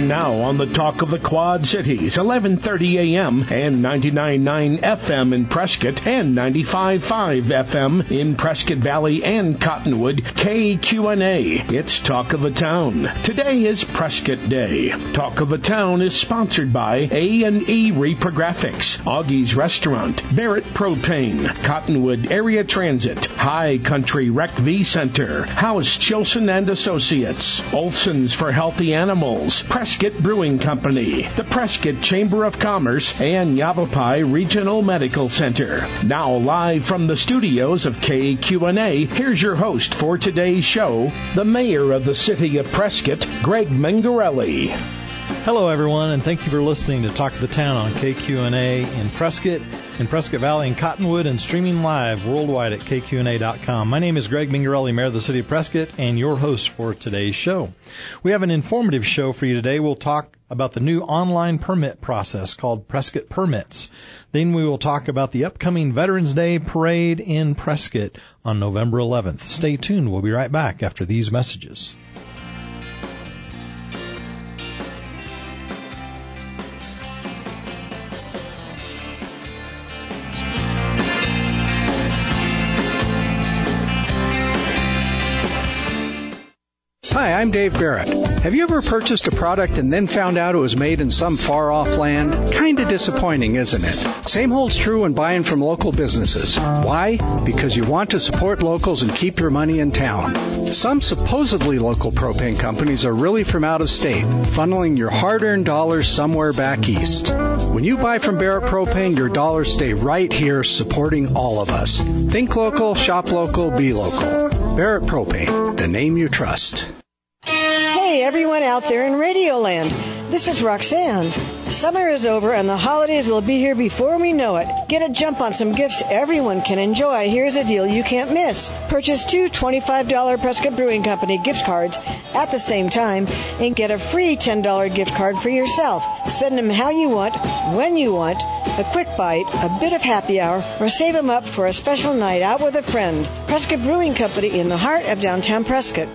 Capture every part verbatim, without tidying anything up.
Now on the Talk of the Quad Cities, eleven thirty a.m. and ninety-nine point nine F M in Prescott and ninety-five point five F M in Prescott Valley and Cottonwood, K Q N A. It's Talk of the Town. Today is Prescott Day. Talk of the Town is sponsored by A and E Reprographics, Augie's Restaurant, Barrett Propane, Cottonwood Area Transit, High Country Rec V Center, House Chilson and Associates, Olson's for Healthy Animals, Prescott Brewing Company, the Prescott Chamber of Commerce, and Yavapai Regional Medical Center. Now live from the studios of K Q N A, here's your host for today's show, the mayor of the city of Prescott, Greg Mengarelli. Hello, everyone, and thank you for listening to Talk of the Town on K Q N A in Prescott, in Prescott Valley and Cottonwood, and streaming live worldwide at K Q N A dot com. My name is Greg Mengarelli, Mayor of the City of Prescott, and your host for today's show. We have an informative show for you today. We'll talk about the new online permit process called Prescott Permits. Then we will talk about the upcoming Veterans Day Parade in Prescott on November eleventh. Stay tuned. We'll be right back after these messages. Hi, I'm Dave Barrett. Have you ever purchased a product and then found out it was made in some far-off land? Kinda disappointing, isn't it? Same holds true when buying from local businesses. Why? Because you want to support locals and keep your money in town. Some supposedly local propane companies are really from out of state, funneling your hard-earned dollars somewhere back east. When you buy from Barrett Propane, your dollars stay right here supporting all of us. Think local, shop local, be local. Barrett Propane, the name you trust. Hey, everyone out there in Radioland. This is Roxanne. Summer is over and the holidays will be here before we know it. Get a jump on some gifts everyone can enjoy. Here's a deal you can't miss. Purchase two twenty-five dollars Prescott Brewing Company gift cards at the same time and get a free ten dollars gift card for yourself. Spend them how you want, when you want, a quick bite, a bit of happy hour, or save them up for a special night out with a friend. Prescott Brewing Company in the heart of downtown Prescott.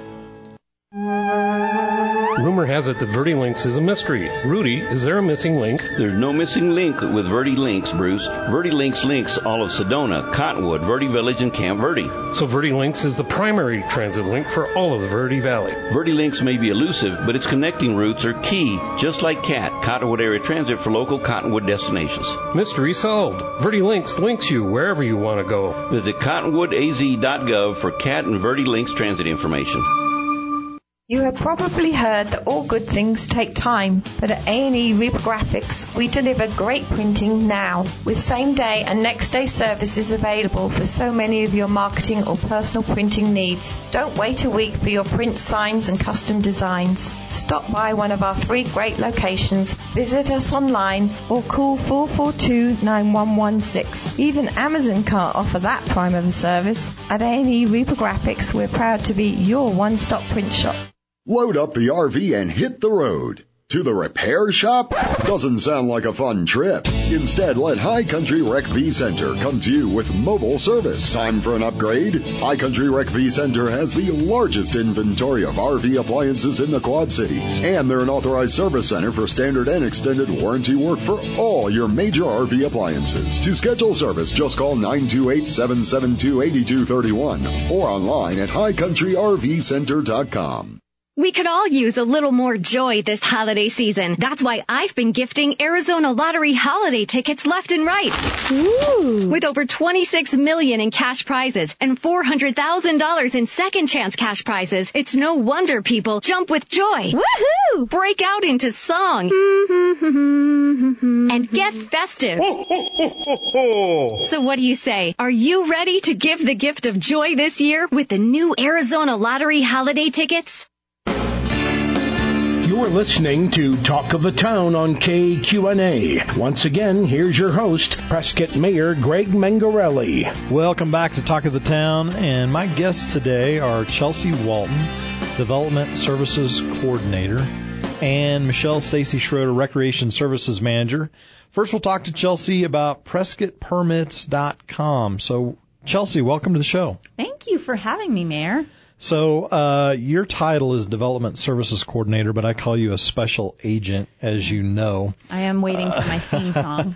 Rumor has it that Verde Links is a mystery. Rudy, is there a missing link? There's no missing link with Verde Links, Bruce. Verde Links links all of Sedona, Cottonwood, Verde Village, and Camp Verde. So Verde Links is the primary transit link for all of the Verde Valley. Verde Links may be elusive, but its connecting routes are key, just like C A T, Cottonwood Area Transit, for local Cottonwood destinations. Mystery solved. Verde Links links you wherever you want to go. Visit cottonwood a z dot gov for C A T and Verde Links transit information. You have probably heard that all good things take time, but at A and E Reprographics, we deliver great printing now, with same-day and next-day services available for so many of your marketing or personal printing needs. Don't wait a week for your print signs and custom designs. Stop by one of our three great locations, visit us online, or call four four two, nine one one six. Even Amazon can't offer that prime of a service. At A and E Reprographics, we're proud to be your one-stop print shop. Load up the R V and hit the road. To the repair shop? Doesn't sound like a fun trip. Instead, let High Country Rec V Center come to you with mobile service. Time for an upgrade? High Country Rec V Center has the largest inventory of R V appliances in the Quad Cities. And they're an authorized service center for standard and extended warranty work for all your major R V appliances. To schedule service, just call nine two eight, seven seven two, eight two three one or online at high country r v center dot com. We could all use a little more joy this holiday season. That's why I've been gifting Arizona Lottery holiday tickets left and right. Ooh. With over twenty-six million dollars in cash prizes and four hundred thousand dollars in second chance cash prizes, it's no wonder people jump with joy. Woohoo! Break out into song. And get festive. So what do you say? Are you ready to give the gift of joy this year with the new Arizona Lottery holiday tickets? You're listening to Talk of the Town on K Q N A. Once again, here's your host, Prescott Mayor Greg Mengarelli. Welcome back to Talk of the Town, and my guests today are Chelsea Walton, Development Services Coordinator, and Michelle Stacy Schroeder, Recreation Services Manager. First, we'll talk to Chelsea about Prescott Permits dot com. So, Chelsea, welcome to the show. Thank you for having me, Mayor. So uh, your title is Development Services Coordinator, but I call you a special agent, as you know. I am waiting for my theme song.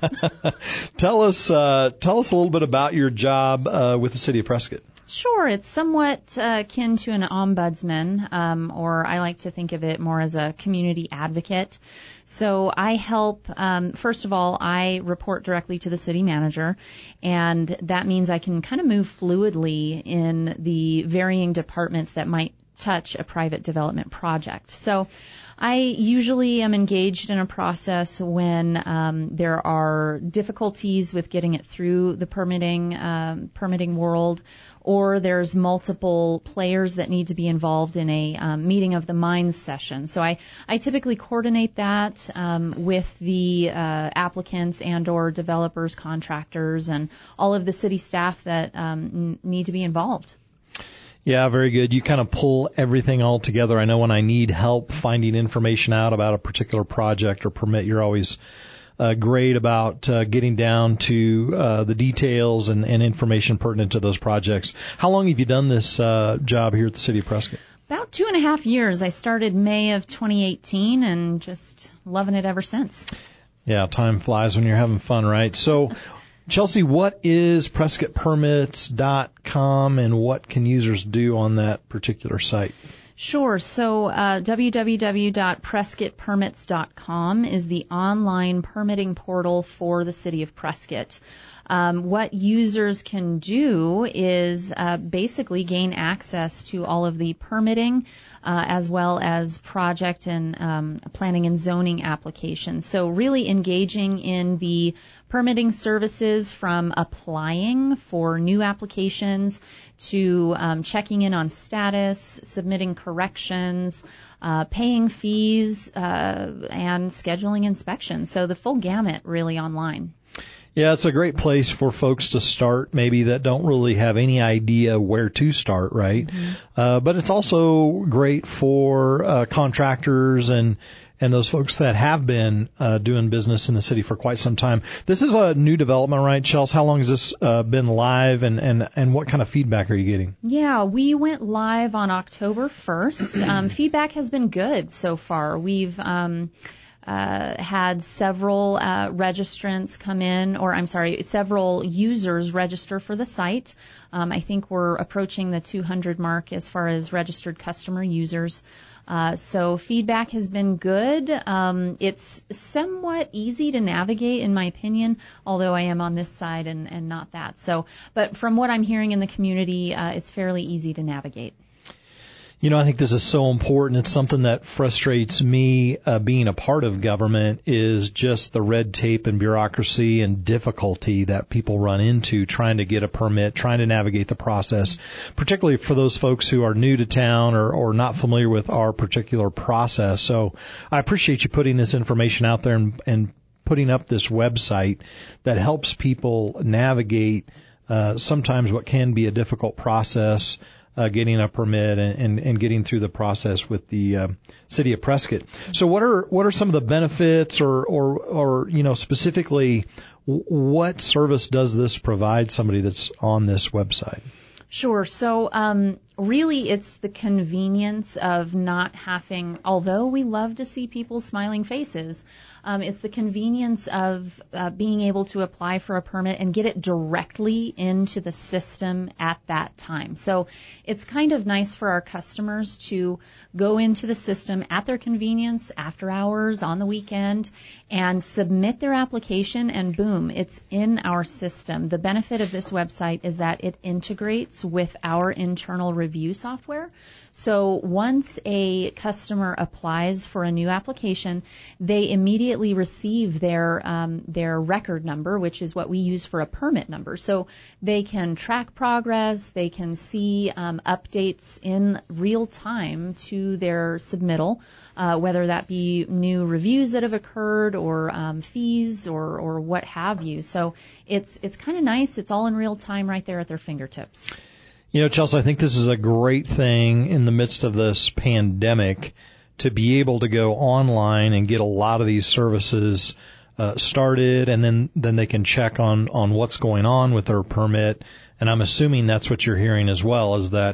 Tell us, uh, tell us a little bit about your job uh, with the City of Prescott. Sure. It's somewhat uh, akin to an ombudsman, um, or I like to think of it more as a community advocate. So I help, um, first of all, I report directly to the city manager, and that means I can kind of move fluidly in the varying departments that might touch a private development project. So I usually am engaged in a process when um, there are difficulties with getting it through the permitting um, permitting world, or there's multiple players that need to be involved in a um, meeting of the minds session. So I, I typically coordinate that um, with the uh, applicants and or developers, contractors, and all of the city staff that um, n- need to be involved. Yeah, very good. You kind of pull everything all together. I know when I need help finding information out about a particular project or permit, you're always uh, great about uh, getting down to uh, the details and, and information pertinent to those projects. How long have you done this uh, job here at the City of Prescott? About two and a half years. I started May of twenty eighteen and just loving it ever since. Yeah, time flies when you're having fun, right? So, Chelsea, what is Prescott Permits dot com and what can users do on that particular site? Sure. So uh, w w w dot Prescott Permits dot com is the online permitting portal for the City of Prescott. Um, what users can do is uh, basically gain access to all of the permitting uh, as well as project and um, planning and zoning applications. So really engaging in the permitting services from applying for new applications to um, checking in on status, submitting corrections, uh, paying fees, uh, and scheduling inspections. So the full gamut really online. Yeah, it's a great place for folks to start, maybe that don't really have any idea where to start, right? Mm-hmm. Uh, but it's also great for uh, contractors and and those folks that have been uh, doing business in the city for quite some time. This is a new development, right, Chelsea? How long has this uh, been live, and, and, and what kind of feedback are you getting? Yeah, we went live on October first. Um, feedback has been good so far. We've um, uh, had several uh, registrants come in, or I'm sorry, several users register for the site. Um, I think we're approaching the two hundred mark as far as registered customer users. Uh, so feedback has been good. Um, it's somewhat easy to navigate, in my opinion, although I am on this side and, and not that. So, but from what I'm hearing in the community, uh, it's fairly easy to navigate. You know, I think this is so important. It's something that frustrates me uh, being a part of government is just the red tape and bureaucracy and difficulty that people run into trying to get a permit, trying to navigate the process, particularly for those folks who are new to town or, or not familiar with our particular process. So I appreciate you putting this information out there and, and putting up this website that helps people navigate uh, sometimes what can be a difficult process. Uh, getting a permit and, and, and getting through the process with the uh, City of Prescott. So what are what are some of the benefits or, or, or you know, specifically what service does this provide somebody that's on this website? Sure. So um, really it's the convenience of not having, although we love to see people's smiling faces, Um, it's the convenience of uh, being able to apply for a permit and get it directly into the system at that time. So it's kind of nice for our customers to go into the system at their convenience, after hours, on the weekend, and submit their application, and boom, it's in our system. The benefit of this website is that it integrates with our internal review software. So once a customer applies for a new application, they immediately receive their um, their record number, which is what we use for a permit number. So they can track progress, they can see um, updates in real time to their submittal, uh, whether that be new reviews that have occurred or um, fees or or what have you. So it's it's kind of nice. It's all in real time right there at their fingertips. You know, Chelsea, I think this is a great thing in the midst of this pandemic to be able to go online and get a lot of these services uh, started, and then, then they can check on, on what's going on with their permit. And I'm assuming that's what you're hearing as well, is that,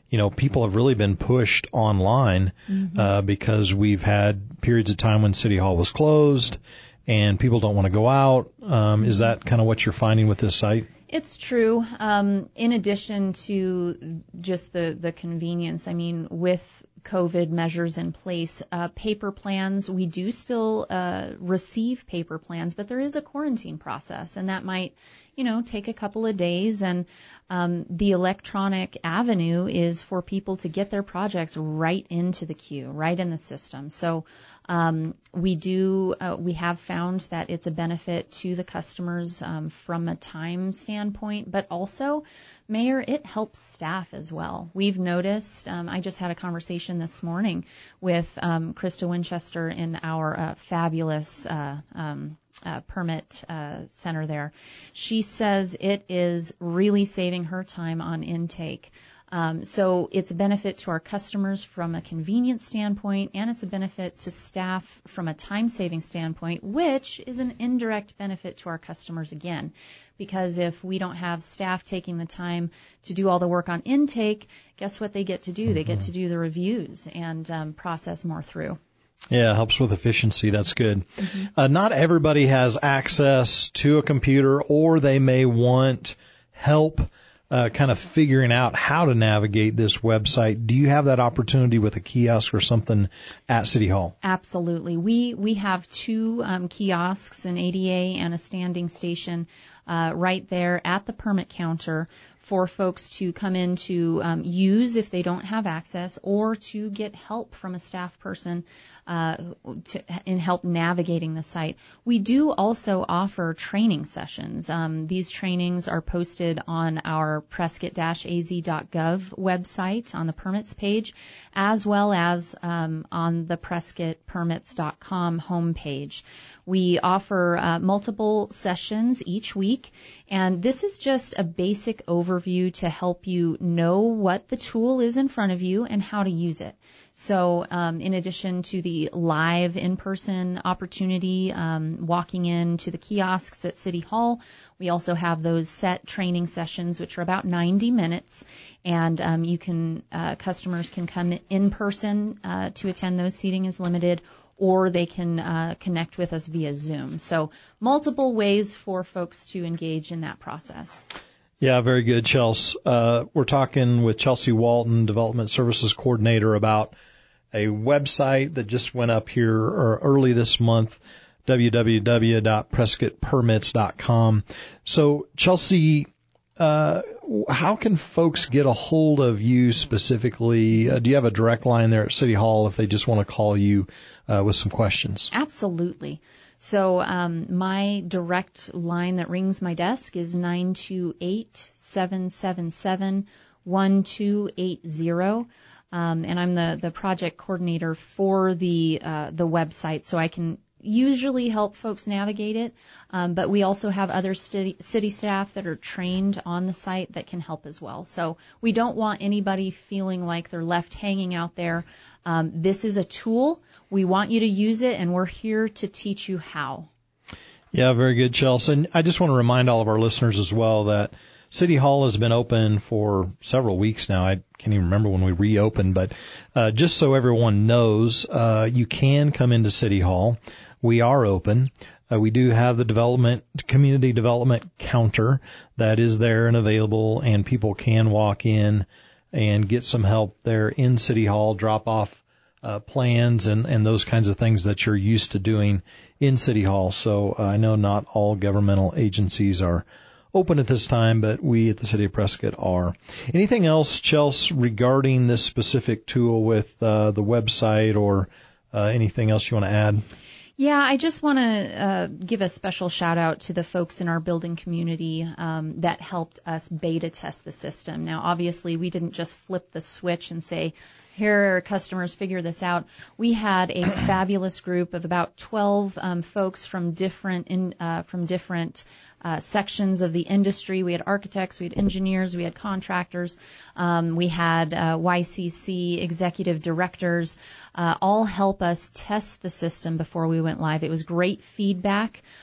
you know, people have really been pushed online mm-hmm. uh, because we've had periods of time when City Hall was closed and people don't want to go out. Um, mm-hmm. Is that kind of what you're finding with this site? It's true. Um, in addition to just the, the convenience, I mean, with COVID measures in place, uh, paper plans, we do still uh, receive paper plans, but there is a quarantine process, and that might, you know, take a couple of days. And um, the electronic avenue is for people to get their projects right into the queue, right in the system. So um, we do, uh, we have found that it's a benefit to the customers um, from a time standpoint, but also, Mayor, it helps staff as well. We've noticed, um, I just had a conversation this morning with um, Krista Winchester in our uh, fabulous uh, um, uh, permit uh, center there. She says it is really saving her time on intake. Um, so it's a benefit to our customers from a convenience standpoint, and it's a benefit to staff from a time-saving standpoint, which is an indirect benefit to our customers again. Because if we don't have staff taking the time to do all the work on intake, guess what they get to do? Mm-hmm. They get to do the reviews and um, process more through. Yeah, it helps with efficiency. That's good. Mm-hmm. Uh, not everybody has access to a computer, or they may want help Uh, kind of figuring out how to navigate this website. Do you have that opportunity with a kiosk or something at City Hall? Absolutely. We we have two um, kiosks, an A D A and a standing station, uh, right there at the permit counter for folks to come in to um, use if they don't have access, or to get help from a staff person uh, to, in help navigating the site. We do also offer training sessions. Um, these trainings are posted on our prescott dash a z dot gov website on the permits page, as well as um, on the prescott permits dot com homepage. We offer uh, multiple sessions each week, and this is just a basic overview to help you know what the tool is in front of you and how to use it. So um, in addition to the live in-person opportunity, um, walking into the kiosks at City Hall, we also have those set training sessions, which are about ninety minutes, and um, you can uh, customers can come in person uh, to attend those. Seating is limited, or they can uh, connect with us via Zoom. So multiple ways for folks to engage in that process. Yeah, very good, Chelsea. Uh, we're talking with Chelsea Walton, Development Services Coordinator, about a website that just went up here early this month, w w w dot prescott permits dot com. So, Chelsea, uh, how can folks get a hold of you specifically? Uh, do you have a direct line there at City Hall if they just want to call you uh, with some questions? Absolutely. So um, my direct line that rings my desk is nine two eight, seven seven seven, one two eight zero. Um, and I'm the, the project coordinator for the uh, the website, so I can usually help folks navigate it. Um, but we also have other city, city staff that are trained on the site that can help as well. So we don't want anybody feeling like they're left hanging out there. Um, this is a tool. We want you to use it, and we're here to teach you how. Yeah, very good, Chelsea. And I just want to remind all of our listeners as well that City Hall has been open for several weeks now. I can't even remember when we reopened, but uh, just so everyone knows, uh, you can come into City Hall. We are open. Uh, we do have the development, community development counter that is there and available, and people can walk in and get some help there in City Hall, drop off Uh, plans and, and those kinds of things that you're used to doing in City Hall. So uh, I know not all governmental agencies are open at this time, but we at the City of Prescott are. Anything else, Chelsea, regarding this specific tool with uh, the website, or uh, anything else you want to add? Yeah, I just want to uh, give a special shout out to the folks in our building community um, that helped us beta test the system. Now, obviously, we didn't just flip the switch and say, here are customers, figure this out. We had a fabulous group of about twelve um, folks from different in, uh, from different uh, sections of the industry. We had architects, we had engineers, we had contractors, um, we had uh, Y C C executive directors, uh, all help us test the system before we went live. It was great feedback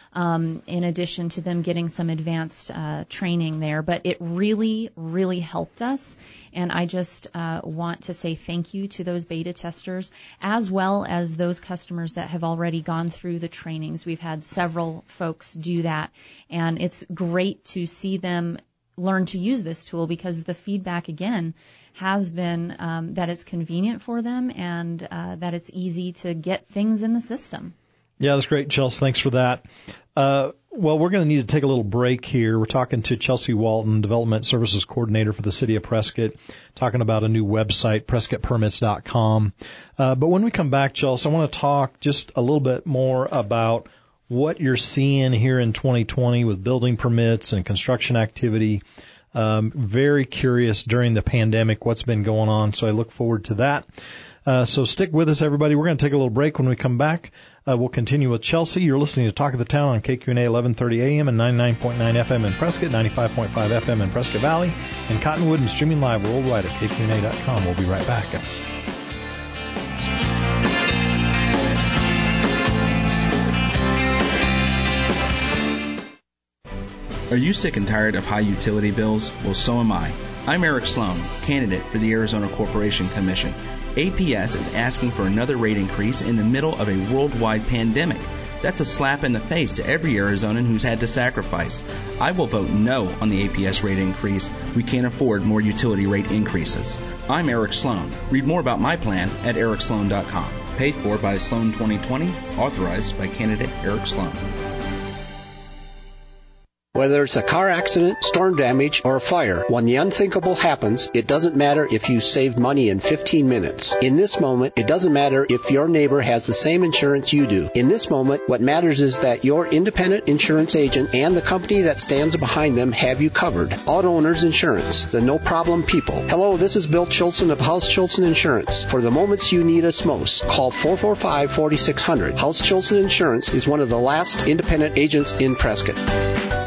um, in addition to them getting some advanced uh, training there. But it really, really helped us. And I just uh, want to say thank you to those beta testers, as well as those customers that have already gone through the trainings. We've had several folks do that, and it's great to see them learn to use this tool, because the feedback, again, has been um, that it's convenient for them and uh, that it's easy to get things in the system. Yeah, that's great, Chelsea. Thanks for that. Uh, well, we're going to need to take a little break here. We're talking to Chelsea Walton, Development Services Coordinator for the City of Prescott, talking about a new website, prescott permits dot com. Uh, but when we come back, Chelsea, I want to talk just a little bit more about what you're seeing here in twenty twenty with building permits and construction activity. Um, very curious during the pandemic what's been going on, so I look forward to that. Uh, so stick with us, everybody. We're going to take a little break. When we come back, uh, we'll continue with Chelsea. You're listening to Talk of the Town on K Q N A eleven thirty A M and ninety-nine point nine F M in Prescott, ninety-five point five F M in Prescott Valley, and Cottonwood, and streaming live worldwide at K Q N A dot com. We'll be right back. Are you sick and tired of high utility bills? Well, so am I. I'm Eric Sloan, candidate for the Arizona Corporation Commission. A P S is asking for another rate increase in the middle of a worldwide pandemic. That's a slap in the face to every Arizonan who's had to sacrifice. I will vote no on the A P S rate increase. We can't afford more utility rate increases. I'm Eric Sloan. Read more about my plan at eric sloan dot com. Paid for by Sloan twenty twenty, authorized by candidate Eric Sloan. Whether it's a car accident, storm damage, or a fire, when the unthinkable happens, it doesn't matter if you saved money in fifteen minutes. In this moment, it doesn't matter if your neighbor has the same insurance you do. In this moment, what matters is that your independent insurance agent and the company that stands behind them have you covered. Auto Owners Insurance, the no-problem people. Hello, this is Bill Chilson of House Chilson Insurance. For the moments you need us most, call four four five, four six zero zero. House Chilson Insurance is one of the last independent agents in Prescott.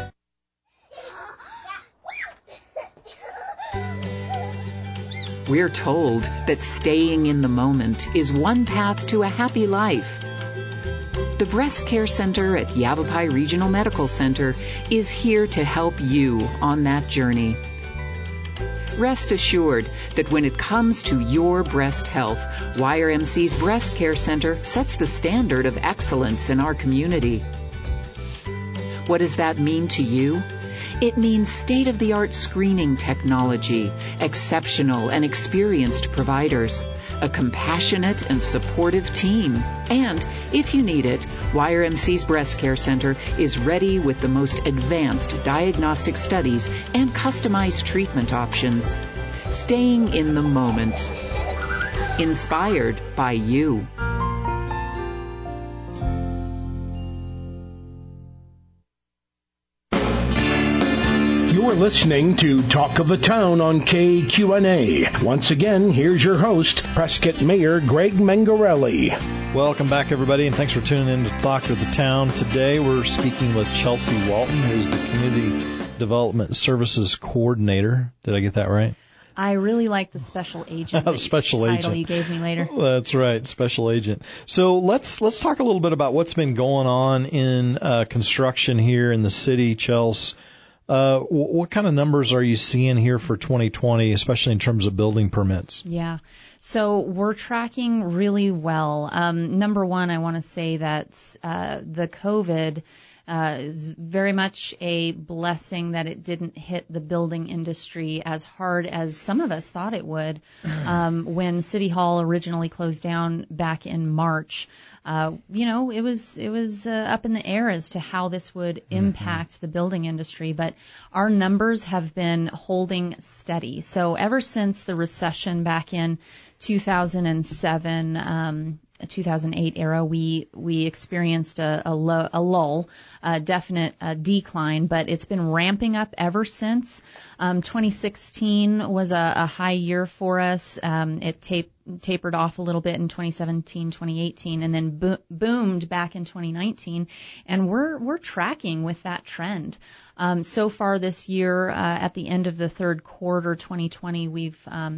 We're told that staying in the moment is one path to a happy life. The Breast Care Center at Yavapai Regional Medical Center is here to help you on that journey. Rest assured that when it comes to your breast health, Y R M C's Breast Care Center sets the standard of excellence in our community. What does that mean to you? It means state-of-the-art screening technology, exceptional and experienced providers, a compassionate and supportive team, and, if you need it, Y R M C's Breast Care Center is ready with the most advanced diagnostic studies and customized treatment options. Staying in the moment. Inspired by you. You're listening to Talk of the Town on K Q N A. Once again, here's your host, Prescott Mayor Greg Mengarelli. Welcome back, everybody, and thanks for tuning in to Talk of the Town. Today we're speaking with Chelsea Walton, who's the Community Development Services Coordinator. Did I get that right? I really like the special agent special title agent. you gave me later. That's right, special agent. So let's let's talk a little bit about what's been going on in uh, construction here in the city, Chelsea. Uh, what kind of numbers are you seeing here for twenty twenty, especially in terms of building permits? Yeah. So we're tracking really well. Um, number one, I want to say that uh, the COVID uh, is very much a blessing that it didn't hit the building industry as hard as some of us thought it would. Um, when City Hall originally closed down back in March, Uh, you know, it was it was uh, up in the air as to how this would impact mm-hmm. the building industry, but our numbers have been holding steady. So ever since the recession back in two thousand seven, um, two thousand eight era, we we experienced a a, low, a lull, a definite uh, decline, but it's been ramping up ever since. Um, twenty sixteen was a, a high year for us. Um, it taped. tapered off a little bit in twenty seventeen, twenty eighteen, and then bo- boomed back in twenty nineteen. And we're we're tracking with that trend. Um, so far this year, uh, at the end of the third quarter, twenty twenty, we've um,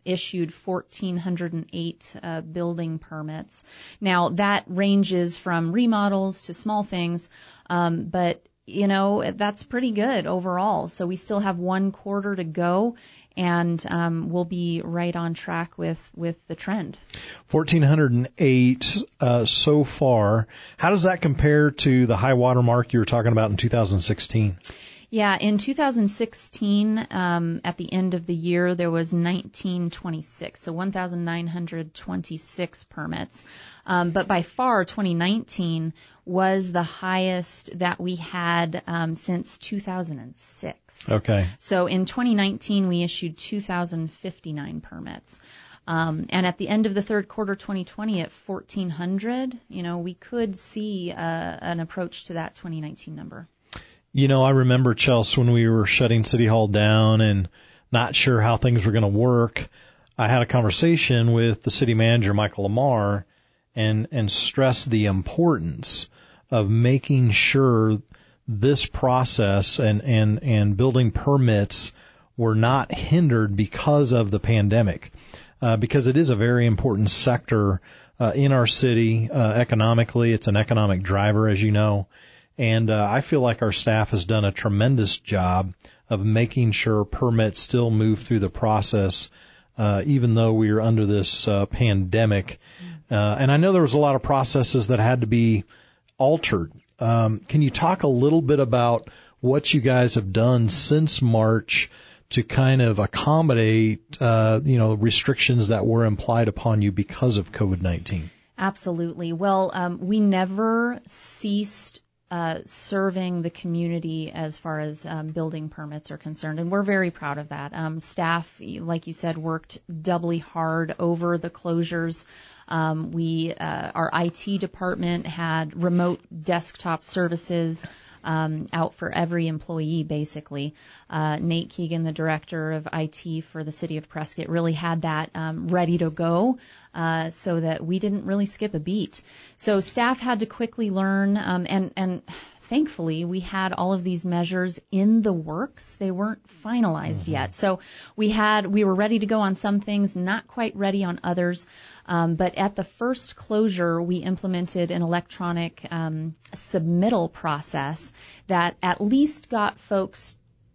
issued one thousand four hundred eight uh, building permits. Now, that ranges from remodels to small things, um, but, you know, that's pretty good overall. So we still have one quarter to go, and um, we'll be right on track with, with the trend. one thousand four hundred eight uh, so far. How does that compare to the high water mark you were talking about in two thousand sixteen? Yeah, in two thousand sixteen, um, at the end of the year, there was nineteen twenty-six, so one thousand nine hundred twenty-six permits. Um, but by far, twenty nineteen was the highest that we had um, since two thousand six. Okay. So in twenty nineteen, we issued two thousand fifty-nine permits. Um, and at the end of the third quarter twenty twenty at fourteen hundred, you know, we could see uh, an approach to that twenty nineteen number. You know, I remember, Chelsea, when we were shutting City Hall down and not sure how things were going to work, I had a conversation with the city manager, Michael Lamar, and, and stressed the importance of making sure this process and, and, and building permits were not hindered because of the pandemic, uh, because it is a very important sector uh, in our city uh, economically. It's an economic driver, as you know. And uh, I feel like our staff has done a tremendous job of making sure permits still move through the process, uh, even though we are under this uh, pandemic. Uh, and I know there was a lot of processes that had to be altered. Um, can you talk a little bit about what you guys have done since March to kind of accommodate, uh, you know, restrictions that were implied upon you because of COVID nineteen? Absolutely. Well, um, we never ceased Uh, serving the community as far as um, building permits are concerned, and we're very proud of that. Um, staff, like you said, worked doubly hard over the closures. Um, we, uh, our I T department had remote desktop services um, out for every employee, basically. Uh, Nate Keegan, the director of I T for the city of Prescott, really had that um, ready to go. Uh, so that we didn't really skip a beat. So staff had to quickly learn, um, and, and thankfully we had all of these measures in the works. They weren't finalized mm-hmm. yet. So we had, we were ready to go on some things, not quite ready on others. Um, but at the first closure, we implemented an electronic, um, submittal process that at least got folks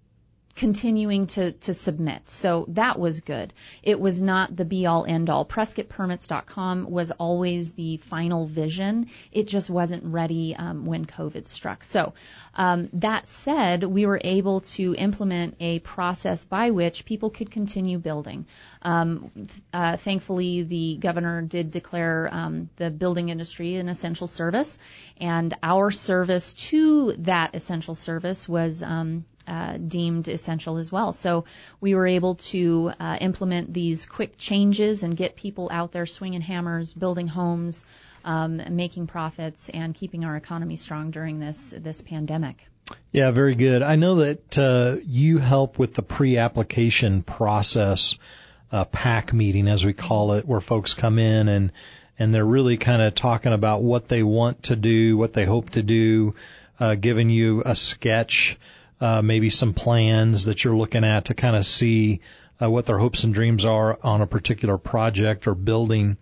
continuing to, to submit. So that was good. It was not the be all end all. Prescott Permits dot com was always the final vision. It just wasn't ready um, when COVID struck. So um, that said, we were able to implement a process by which people could continue building. Um, uh, thankfully, the governor did declare um, the building industry an essential service, and our service to that essential service was um, Uh, deemed essential as well. So we were able to uh, implement these quick changes and get people out there swinging hammers, building homes, um, making profits, and keeping our economy strong during this this pandemic. Yeah, very good. I know that uh, you help with the pre-application process, uh, PAC meeting, as we call it, where folks come in and and they're really kind of talking about what they want to do, what they hope to do, uh, giving you a sketch. Uh, maybe some plans that you're looking at to kind of see uh, what their hopes and dreams are on a particular project or building.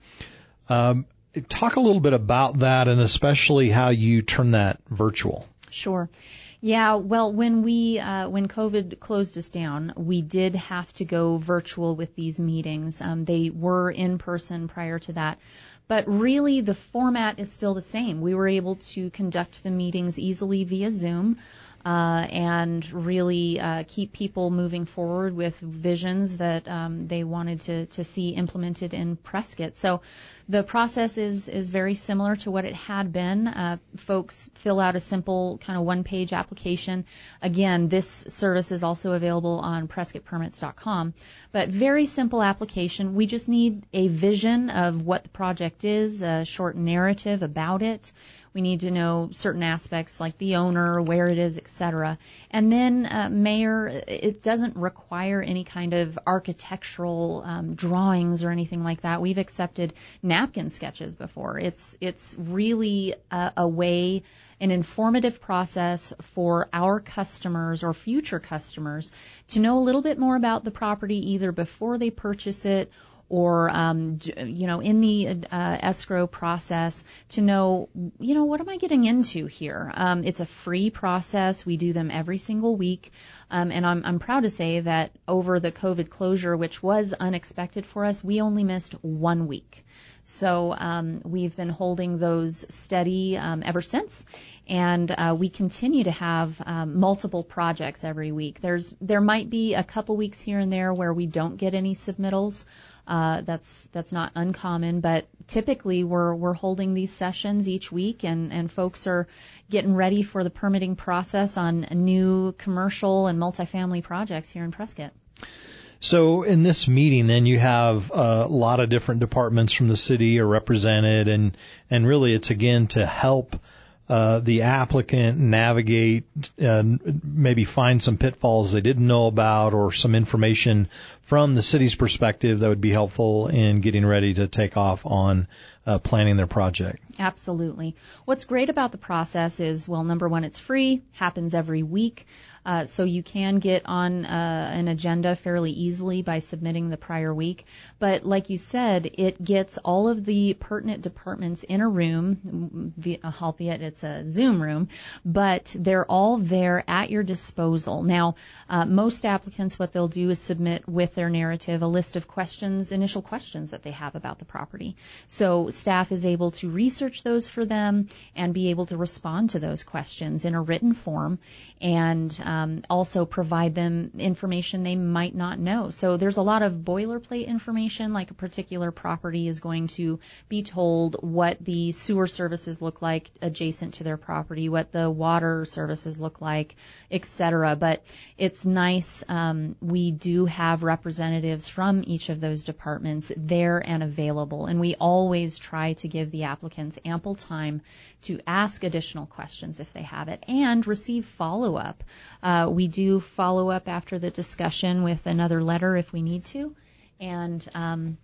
Um, talk a little bit about that, and especially how you turn that virtual. Sure. Yeah, well, when we uh, when COVID closed us down, we did have to go virtual with these meetings. Um, they were in person prior to that. But really, the format is still the same. We were able to conduct the meetings easily via Zoom. Uh, and really uh, keep people moving forward with visions that um, they wanted to, to see implemented in Prescott. So the process is is very similar to what it had been. Uh, folks fill out a simple kind of one-page application. Again, this service is also available on Prescott Permits dot com. But very simple application. We just need a vision of what the project is, a short narrative about it. We need to know certain aspects like the owner, where it is, et cetera. And then, uh, Mayor, it doesn't require any kind of architectural um, drawings or anything like that. We've accepted napkin sketches before. It's it's really a, a way an informative process for our customers or future customers to know a little bit more about the property either before they purchase it or, um, you know, in the uh, escrow process to know, you know, what am I getting into here? Um, it's a free process. We do them every single week. Um, and I'm, I'm proud to say that over the COVID closure, which was unexpected for us, we only missed one week. So um, we've been holding those steady um, ever since. And uh, we continue to have um, multiple projects every week. There's there might be a couple weeks here and there where we don't get any submittals. Uh, that's that's not uncommon, but typically we're we're holding these sessions each week, and, and folks are getting ready for the permitting process on new commercial and multifamily projects here in Prescott. So in this meeting, then you have a lot of different departments from the city are represented, and and really it's again to help Uh, the applicant navigate, uh, maybe find some pitfalls they didn't know about or some information from the city's perspective that would be helpful in getting ready to take off on uh, planning their project. Absolutely. What's great about the process is, well, number one, it's free, happens every week. Uh, so you can get on uh, an agenda fairly easily by submitting the prior week. But like you said, it gets all of the pertinent departments in a room, albeit it's a Zoom room, but they're all there at your disposal. Now, uh, most applicants, what they'll do is submit with their narrative a list of questions, initial questions that they have about the property. So staff is able to research those for them and be able to respond to those questions in a written form, and um, also provide them information they might not know. So there's a lot of boilerplate information, like a particular property is going to be told what the sewer services look like adjacent to their property, what the water services look like, et cetera. But it's nice. Um, we do have representatives from each of those departments there and available, and we always try to give the applicants ample time to ask additional questions if they have it and receive follow-up. Uh, we do follow up after the discussion with another letter if we need to, and um,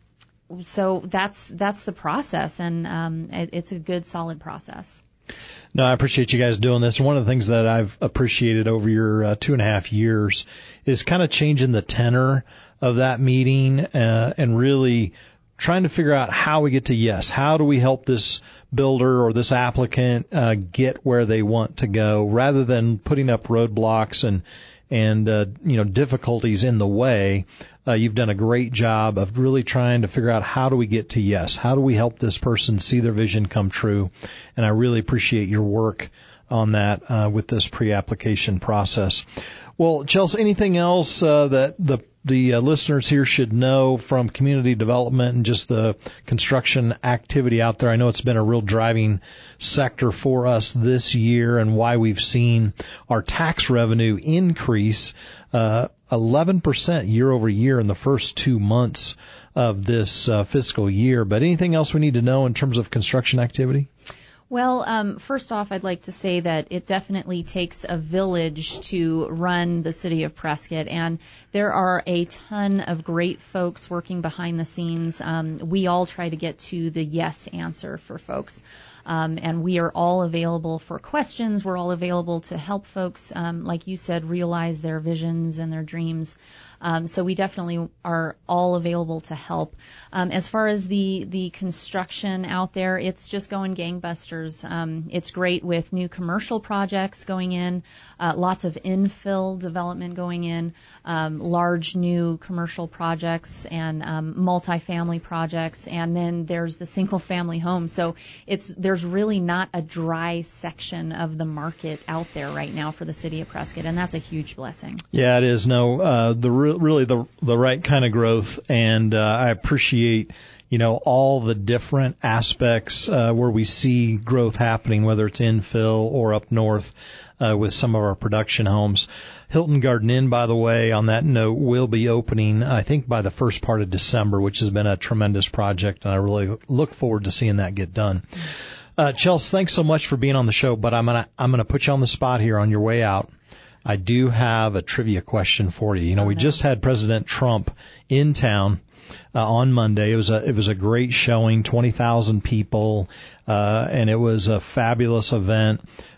so that's that's the process, and um, it, it's a good, solid process. No, I appreciate you guys doing this. One of the things that I've appreciated over your uh, two and a half years is kind of changing the tenor of that meeting uh, and really trying to figure out how we get to yes. How do we help this builder or this applicant uh, get where they want to go, rather than putting up roadblocks and and uh, you know difficulties in the way. Uh, you've done a great job of really trying to figure out how do we get to yes. How do we help this person see their vision come true? And I really appreciate your work on that uh, with this pre-application process. Well, Chelsea, anything else uh, that the the uh, listeners here should know from community development and just the construction activity out there? I know it's been a real driving sector for us this year, and why we've seen our tax revenue increase uh, eleven percent year over year in the first two months of this uh, fiscal year. But anything else we need to know in terms of construction activity? Well, um, first off, I'd like to say that it definitely takes a village to run the city of Prescott, and there are a ton of great folks working behind the scenes. Um, we all try to get to the yes answer for folks. Um, and we are all available for questions. We're all available to help folks, um, like you said, realize their visions and their dreams. Um, so we definitely are all available to help. Um, as far as the, the construction out there, it's just going gangbusters. Um, it's great with new commercial projects going in, uh, lots of infill development going in, um, large new commercial projects and um, multifamily projects, and then there's the single family home. So it's there's really not a dry section of the market out there right now for the city of Prescott, and that's a huge blessing. Yeah, it is. No, uh, the re- really the the right kind of growth, and uh, I appreciate you know all the different aspects uh, where we see growth happening, whether it's infill or up north uh, with some of our production homes. Hilton Garden Inn, by the way, on that note, will be opening, I think, by the first part of December, which has been a tremendous project, and I really look forward to seeing that get done. Uh, Chelsea, thanks so much for being on the show, but I'm gonna I'm gonna put you on the spot here on your way out. I do have a trivia question for you. You know, we just had President Trump in town uh, on Monday. It was a it was a great showing, twenty thousand people, uh, and it was a fabulous event.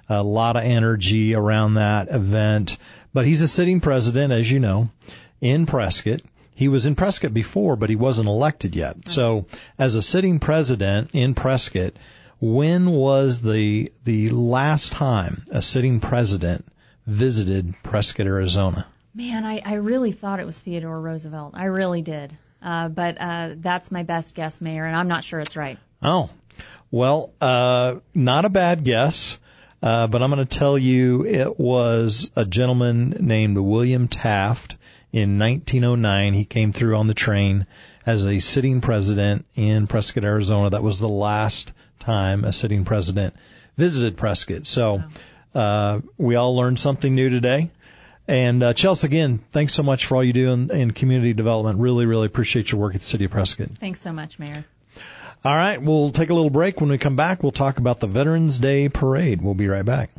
a lot of energy around that event. But he's a sitting president, as you know, in Prescott. He was in Prescott before, but he wasn't elected yet. So as a sitting president in Prescott, when was the the last time a sitting president visited Prescott, Arizona? Man, I, I really thought it was Theodore Roosevelt. I really did. Uh, but uh, that's my best guess, Mayor, and I'm not sure it's right. Oh, well, uh, not a bad guess. Uh, but I'm going to tell you it was a gentleman named William Taft in nineteen oh nine. He came through on the train as a sitting president in Prescott, Arizona. That was the last time a sitting president visited Prescott. So uh, we all learned something new today. And uh, Chelsea, again, thanks so much for all you do in, in community development. Really, really appreciate your work at the City of Prescott. Thanks so much, Mayor. All right, we'll take a little break. When we come back, we'll talk about the Veterans Day Parade. We'll be right back.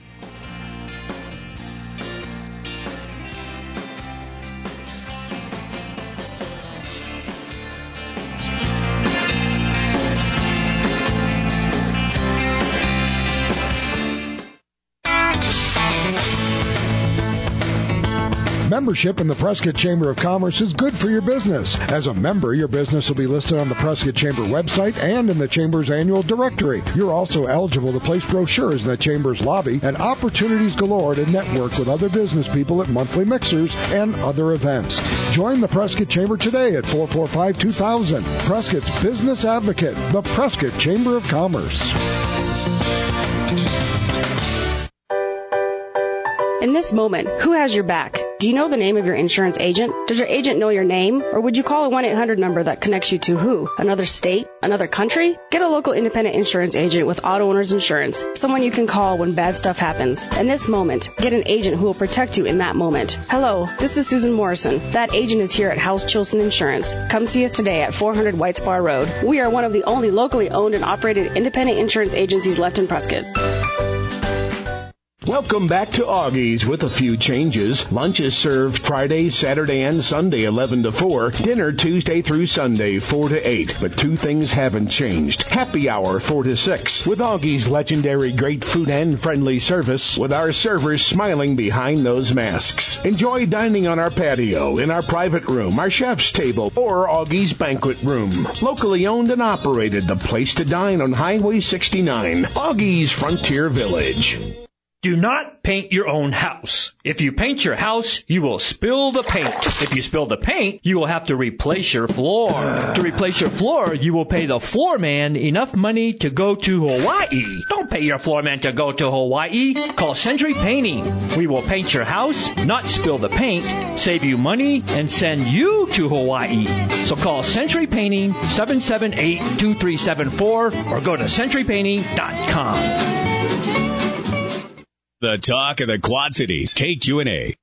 Membership in the Prescott Chamber of Commerce is good for your business. As a member, your business will be listed on the Prescott Chamber website and in the Chamber's annual directory. You're also eligible to place brochures in the Chamber's lobby and opportunities galore to network with other business people at monthly mixers and other events. Join the Prescott Chamber today at four four five, two thousand. Prescott's Business Advocate, the Prescott Chamber of Commerce. In this moment, who has your back? Do you know the name of your insurance agent? Does your agent know your name? Or would you call a one eight hundred number that connects you to who? Another state? Another country? Get a local independent insurance agent with Auto Owners Insurance, someone you can call when bad stuff happens. In this moment, get an agent who will protect you in that moment. Hello, this is Susan Morrison. That agent is here at House Chilson Insurance. Come see us today at four hundred White Spar Road. We are one of the only locally owned and operated independent insurance agencies left in Prescott. Welcome back to Augie's with a few changes. Lunch is served Friday, Saturday, and Sunday, eleven to four. Dinner Tuesday through Sunday, four to eight. But two things haven't changed. Happy hour, four to six. With Augie's legendary great food and friendly service, with our servers smiling behind those masks. Enjoy dining on our patio, in our private room, our chef's table, or Augie's banquet room. Locally owned and operated, the place to dine on Highway sixty-nine. Augie's Frontier Village. Do not paint your own house. If you paint your house, you will spill the paint. If you spill the paint, you will have to replace your floor. To replace your floor, you will pay the floor man enough money to go to Hawaii. Don't pay your floor man to go to Hawaii. Call Century Painting. We will paint your house, not spill the paint, save you money, and send you to Hawaii. So call Century Painting, seven seven eight, two three seven four, or go to century painting dot com. The talk of the Quad Cities, K Q N A.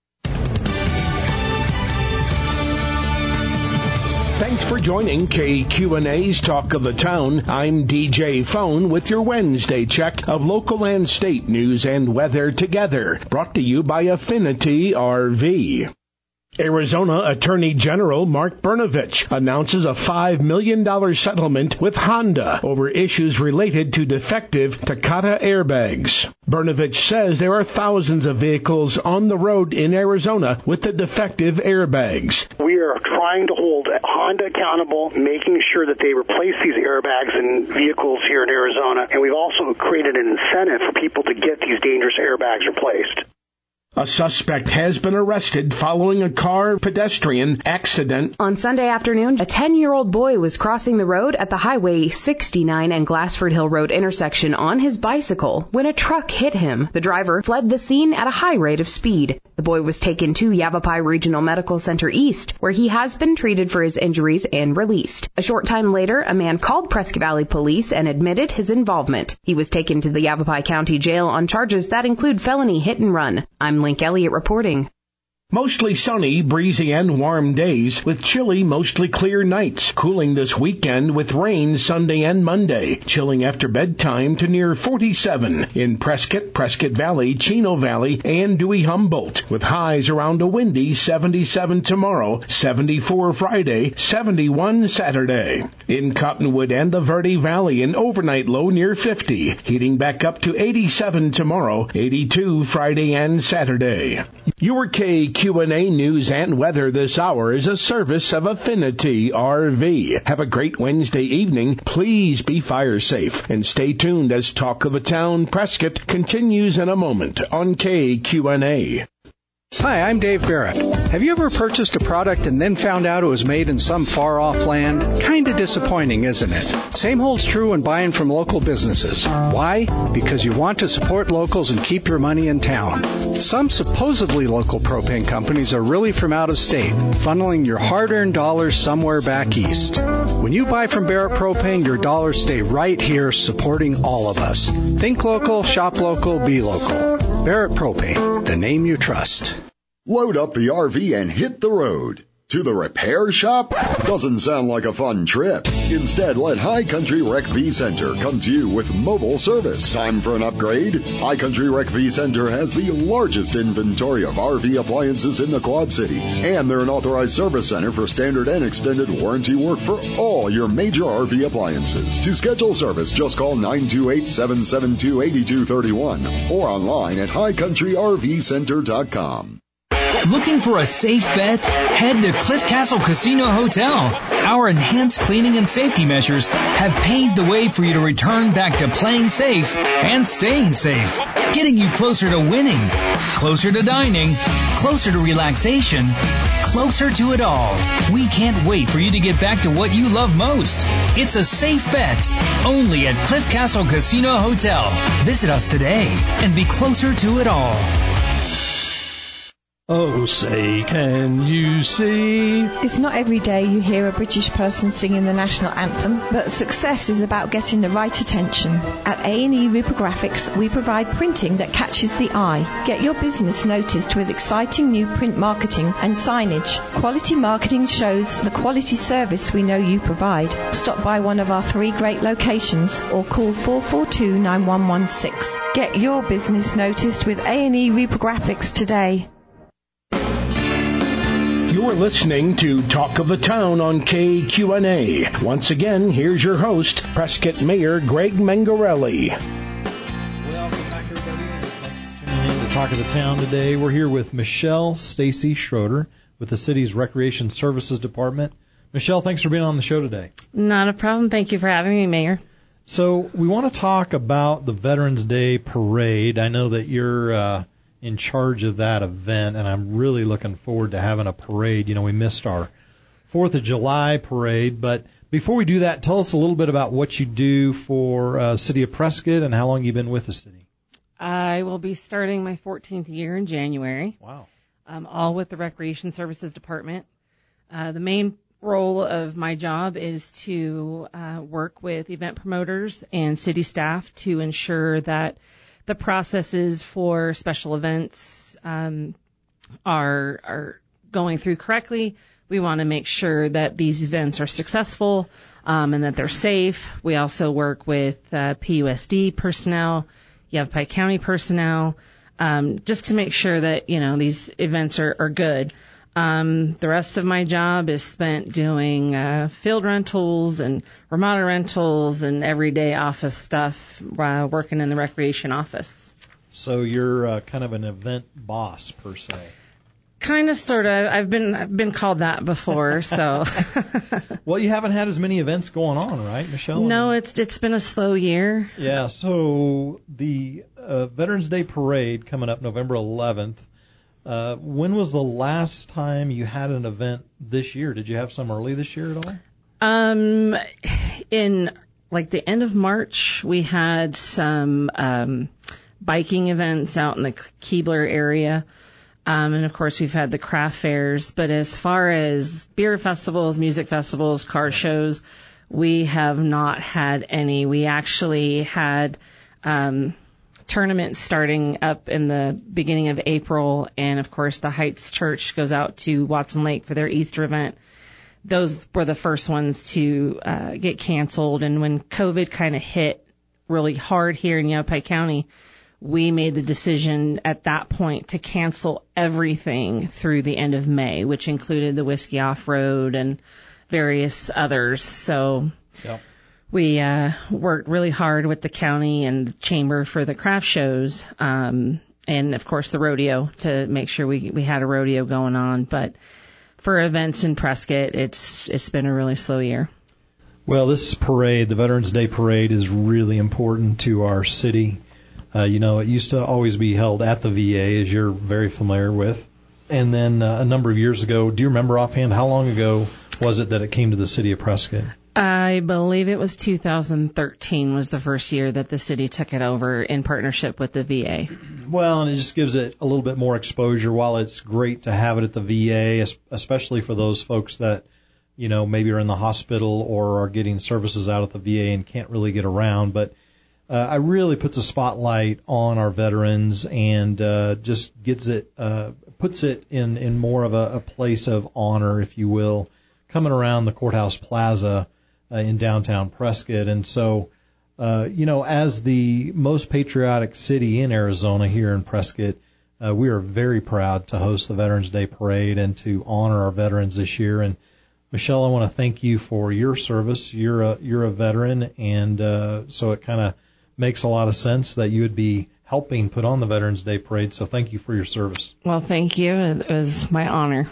Thanks for joining K Q N A's Talk of the Town. I'm D J Phone with your Wednesday check of local and state news and weather together. Brought to you by Affinity R V. Arizona Attorney General Mark Brnovich announces a five million dollars settlement with Honda over issues related to defective Takata airbags. Brnovich says there are thousands of vehicles on the road in Arizona with the defective airbags. We are trying to hold Honda accountable, making sure that they replace these airbags in vehicles here in Arizona, and we've also created an incentive for people to get these dangerous airbags replaced. A suspect has been arrested following a car-pedestrian accident. On Sunday afternoon, a ten-year-old boy was crossing the road at the Highway sixty-nine and Glassford Hill Road intersection on his bicycle when a truck hit him. The driver fled the scene at a high rate of speed. The boy was taken to Yavapai Regional Medical Center East, where he has been treated for his injuries and released. A short time later, a man called Prescott Valley Police and admitted his involvement. He was taken to the Yavapai County Jail on charges that include felony hit and run. I'm Link Elliott reporting. Mostly sunny, breezy, and warm days with chilly, mostly clear nights. Cooling this weekend with rain Sunday and Monday. Chilling after bedtime to near forty-seven in Prescott, Prescott Valley, Chino Valley, and Dewey Humboldt. With highs around a windy seventy-seven tomorrow, seventy-four Friday, seventy-one Saturday. In Cottonwood and the Verde Valley, an overnight low near fifty. Heating back up to eighty-seven tomorrow, eighty-two Friday and Saturday. Your K Q and A news and weather this hour is a service of Affinity R V. Have a great Wednesday evening. Please be fire safe and stay tuned as Talk of the Town Prescott continues in a moment on K Q and A. Hi, I'm Dave Barrett. Have you ever purchased a product and then found out it was made in some far-off land? Kinda disappointing, isn't it? Same holds true when buying from local businesses. Why? Because you want to support locals and keep your money in town. Some supposedly local propane companies are really from out of state, funneling your hard-earned dollars somewhere back east. When you buy from Barrett Propane, your dollars stay right here supporting all of us. Think local, shop local, be local. Barrett Propane, the name you trust. Load up the R V and hit the road. To the repair shop? Doesn't sound like a fun trip. Instead, let High Country Rec V Center come to you with mobile service. Time for an upgrade? High Country Rec V Center has the largest inventory of R V appliances in the Quad Cities. And they're an authorized service center for standard and extended warranty work for all your major R V appliances. To schedule service, just call nine two eight, seven seven two, eight two three one or online at high country r v center dot com. Looking for a safe bet? Head to Cliff Castle Casino Hotel. Our enhanced cleaning and safety measures have paved the way for you to return back to playing safe and staying safe, getting you closer to winning, closer to dining, closer to relaxation, closer to it all. We can't wait for you to get back to what you love most. It's a safe bet, only at Cliff Castle Casino Hotel. Visit us today and be closer to it all. Oh, say, can you see? It's not every day you hear a British person singing the national anthem, but success is about getting the right attention. At A and E Reprographics, we provide printing that catches the eye. Get your business noticed with exciting new print marketing and signage. Quality marketing shows the quality service we know you provide. Stop by one of our three great locations or call four four two, nine one one six. Get your business noticed with A and E Reprographics today. You're listening to Talk of the Town on K Q and A. Once again, here's your host, Prescott Mayor Greg Mangarelli. Welcome back, everybody. Tuning in to Talk of the Town today. We're here with Michelle Stacy Schroeder with the city's Recreation Services Department. Michelle, thanks for being on the show today. Not a problem. Thank you for having me, Mayor. So we want to talk about the Veterans Day Parade. I know that you're uh, in charge of that event, and I'm really looking forward to having a parade. You know, we missed our fourth of July parade, but before we do that, tell us a little bit about what you do for uh, City of Prescott and how long you've been with the city. I will be starting my fourteenth year in January. Wow. Um, all with the Recreation Services Department. Uh, the main role of my job is to uh, work with event promoters and city staff to ensure that the processes for special events um, are are going through correctly. We want to make sure that these events are successful um, and that they're safe. We also work with uh, P U S D personnel, Yavapai County personnel, um, just to make sure that, you know, these events are, are good. Um, the rest of my job is spent doing uh, field rentals and Ramada rentals and everyday office stuff, uh, working in the recreation office. So you're uh, kind of an event boss, per se. Kind of, sort of. I've been I've been called that before. So. Well, you haven't had as many events going on, right, Michelle? No, it's it's been a slow year. Yeah. So the uh, Veterans Day Parade coming up November eleventh. Uh, when was the last time you had an event this year? Did you have some early this year at all? Um, in like the end of March, we had some um, biking events out in the Keebler area. Um, and of course, we've had the craft fairs. But as far as beer festivals, music festivals, car shows, we have not had any. We actually had um, tournament starting up in the beginning of April. And of course, the Heights Church goes out to Watson Lake for their Easter event. Those were the first ones to uh, get canceled. And when COVID kind of hit really hard here in Yavapai County, we made the decision at that point to cancel everything through the end of May, which included the Whiskey Off-Road and various others. So yep. we uh, worked really hard with the county and the chamber for the craft shows, um, and of course the rodeo to make sure we we had a rodeo going on. But for events in Prescott, it's it's been a really slow year. Well, this parade, the Veterans Day Parade, is really important to our city. Uh, you know, it used to always be held at the V A, as you're very familiar with. And then uh, a number of years ago, do you remember offhand, how long ago was it that it came to the city of Prescott? I believe it was two thousand thirteen was the first year that the city took it over in partnership with the V A. Well, and it just gives it a little bit more exposure. While it's great to have it at the V A, especially for those folks that, you know, maybe are in the hospital or are getting services out at the V A and can't really get around. But uh, it really puts a spotlight on our veterans and uh, just gets it, uh, puts it in, in more of a, a place of honor, if you will, coming around the courthouse plaza uh, in downtown Prescott. And so, uh, you know, as the most patriotic city in Arizona here in Prescott, uh, we are very proud to host the Veterans Day Parade and to honor our veterans this year. And Michelle, I want to thank you for your service. You're a, you're a veteran, and uh, so it kind of makes a lot of sense that you would be helping put on the Veterans Day Parade. So thank you for your service. Well, thank you. It was my honor.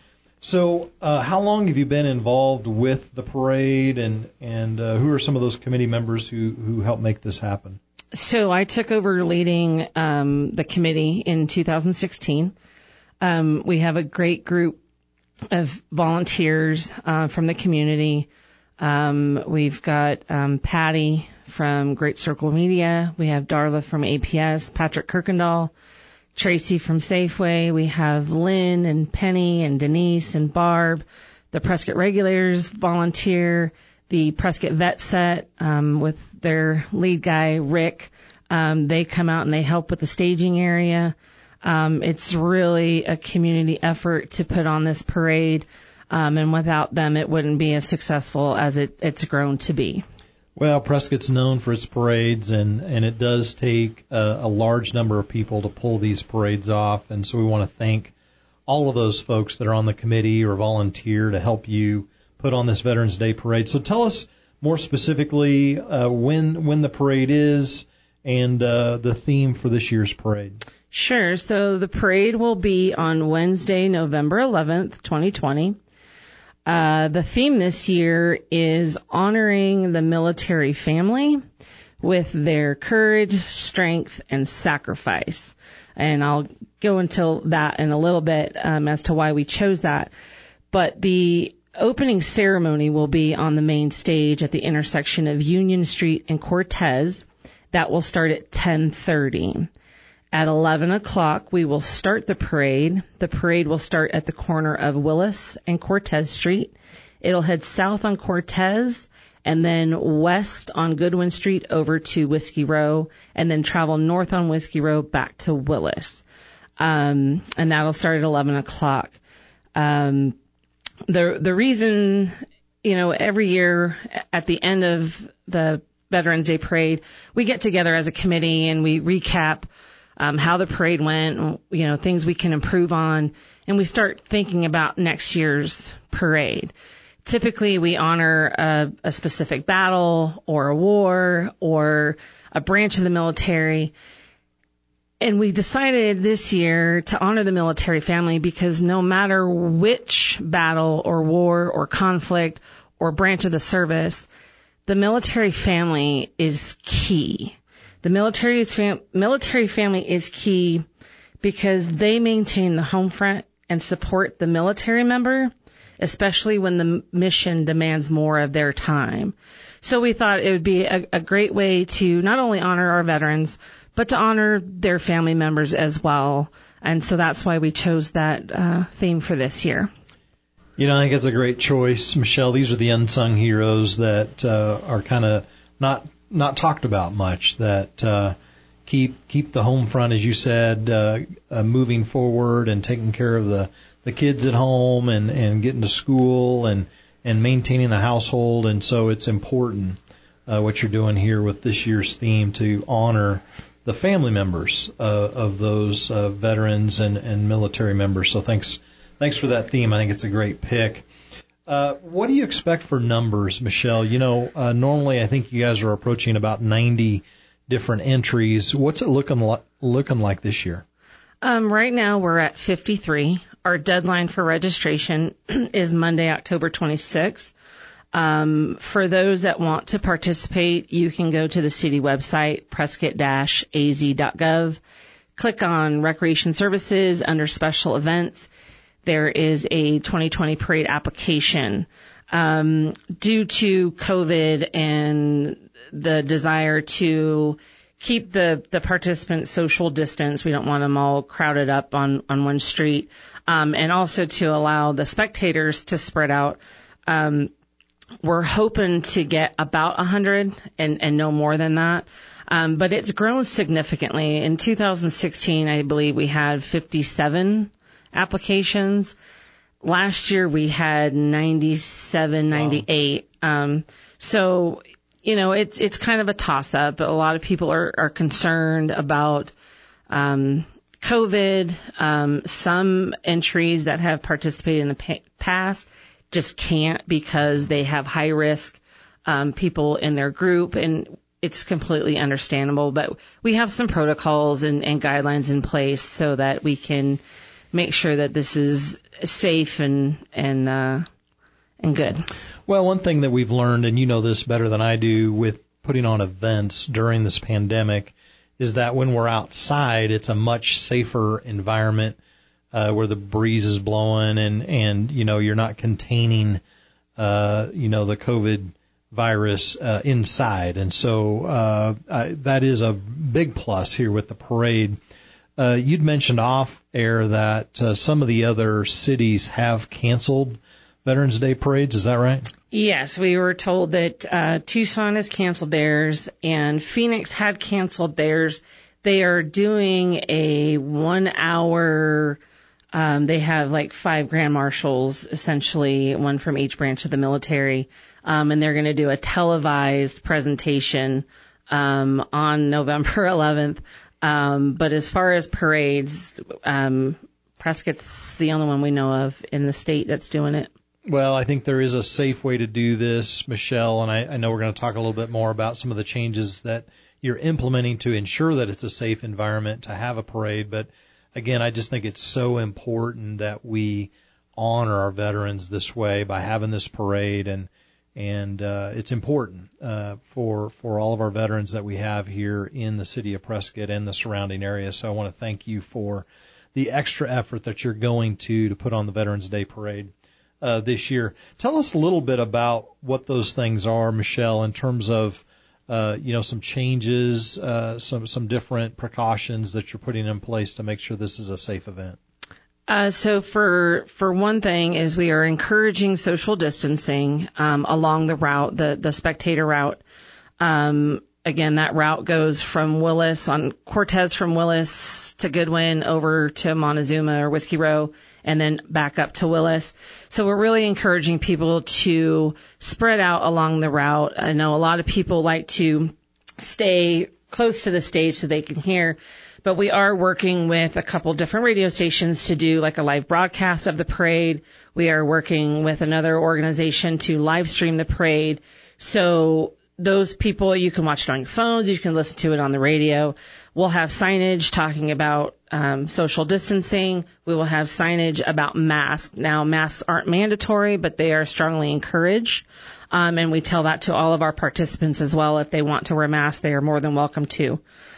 So uh, how long have you been involved with the parade, and, and uh, who are some of those committee members who, who helped make this happen? So I took over leading um, the committee in two thousand sixteen. Um, we have a great group of volunteers uh, from the community. Um, we've got um, Patty from Great Circle Media. We have Darla from A P S, Patrick Kirkendall, Tracy from Safeway. We have Lynn and Penny and Denise and Barb. The Prescott Regulators volunteer. The Prescott Vet Set um, with their lead guy, Rick. Um, they come out and they help with the staging area. Um, it's really a community effort to put on this parade, um, and without them, it wouldn't be as successful as it, it's grown to be. Well, Prescott's known for its parades, and, and it does take a, a large number of people to pull these parades off, and so we want to thank all of those folks that are on the committee or volunteer to help you put on this Veterans Day Parade. So tell us more specifically uh, when when the parade is and uh, the theme for this year's parade. Sure. So the parade will be on Wednesday, November eleventh, twenty twenty. Uh, the theme this year is honoring the military family with their courage, strength, and sacrifice. And I'll go into that in a little bit um, as to why we chose that. But the opening ceremony will be on the main stage at the intersection of Union Street and Cortez. That will start at ten thirty. At eleven o'clock, we will start the parade. The parade will start at the corner of Willis and Cortez Street. It'll head south on Cortez and then west on Goodwin Street over to Whiskey Row, and then travel north on Whiskey Row back to Willis. Um, and that'll start at eleven o'clock. Um, the, the reason, you know, every year at the end of the Veterans Day Parade, we get together as a committee and we recap Um, how the parade went, you know, things we can improve on, and we start thinking about next year's parade. Typically, we honor a, a specific battle or a war or a branch of the military, and we decided this year to honor the military family because no matter which battle or war or conflict or branch of the service, the military family is key. The military, is fam- military family is key because they maintain the home front and support the military member, especially when the mission demands more of their time. So we thought it would be a, a great way to not only honor our veterans, but to honor their family members as well. And so that's why we chose that uh, theme for this year. You know, I think it's a great choice, Michelle. These are the unsung heroes that uh, are kind of not not talked about much, that, uh, keep keep the home front, as you said, uh, uh, moving forward and taking care of the, the kids at home and, and getting to school and, and maintaining the household. And so it's important uh, what you're doing here with this year's theme to honor the family members uh, of those uh, veterans and, and military members. So thanks thanks for that theme. I think it's a great pick. Uh, what do you expect for numbers, Michelle? You know, uh, normally I think you guys are approaching about ninety different entries. What's it looking like, looking like this year? Um, right now we're at fifty-three. Our deadline for registration is Monday, October twenty-sixth. Um, for those that want to participate, you can go to the city website, prescott dash a z dot gov, click on Recreation Services under Special Events. There is a twenty twenty parade application. Um, due to COVID and the desire to keep the, the participants social distance, we don't want them all crowded up on, on one street, um, and also to allow the spectators to spread out. Um, we're hoping to get about one hundred and, and no more than that. Um, but it's grown significantly. In two thousand sixteen, I believe we had fifty-seven applications. Last year we had ninety-seven, ninety-eight. Wow. Um, so, you know, it's, it's kind of a toss up. A lot of people are, are concerned about, um, COVID. Um, some entries that have participated in the pa- past just can't because they have high risk, um, people in their group, and it's completely understandable. But we have some protocols and, and guidelines in place so that we can make sure that this is safe and and uh, and good. Well, one thing that we've learned, and you know this better than I do, with putting on events during this pandemic, is that when we're outside, it's a much safer environment uh, where the breeze is blowing and and you know you're not containing uh, you know the COVID virus uh, inside, and so uh, I, that is a big plus here with the parade. Uh, you'd mentioned off air that uh, some of the other cities have canceled Veterans Day parades. Is that right? Yes, we were told that uh, Tucson has canceled theirs and Phoenix had canceled theirs. They are doing a one hour, um, they have like five grand marshals, essentially, one from each branch of the military, um, and they're going to do a televised presentation um, on November eleventh. Um, but as far as parades, um, Prescott's the only one we know of in the state that's doing it. Well, I think there is a safe way to do this, Michelle, and I, I know we're going to talk a little bit more about some of the changes that you're implementing to ensure that it's a safe environment to have a parade. But again, I just think it's so important that we honor our veterans this way by having this parade, and And uh, it's important uh, for for all of our veterans that we have here in the city of Prescott and the surrounding area. So I want to thank you for the extra effort that you're going to to put on the Veterans Day Parade uh, this year. Tell us a little bit about what those things are, Michelle, in terms of uh, you know some changes, uh, some some different precautions that you're putting in place to make sure this is a safe event. Uh, so for, for one thing is we are encouraging social distancing, um, along the route, the, the spectator route. Um, again, that route goes from Willis on Cortez from Willis to Goodwin over to Montezuma or Whiskey Row and then back up to Willis. So we're really encouraging people to spread out along the route. I know a lot of people like to stay close to the stage so they can hear. But we are working with a couple different radio stations to do like a live broadcast of the parade. We are working with another organization to live stream the parade. So those people, you can watch it on your phones. You can listen to it on the radio. We'll have signage talking about um, social distancing. We will have signage about masks. Now, masks aren't mandatory, but they are strongly encouraged. Um, and we tell that to all of our participants as well. If they want to wear masks, they are more than welcome to.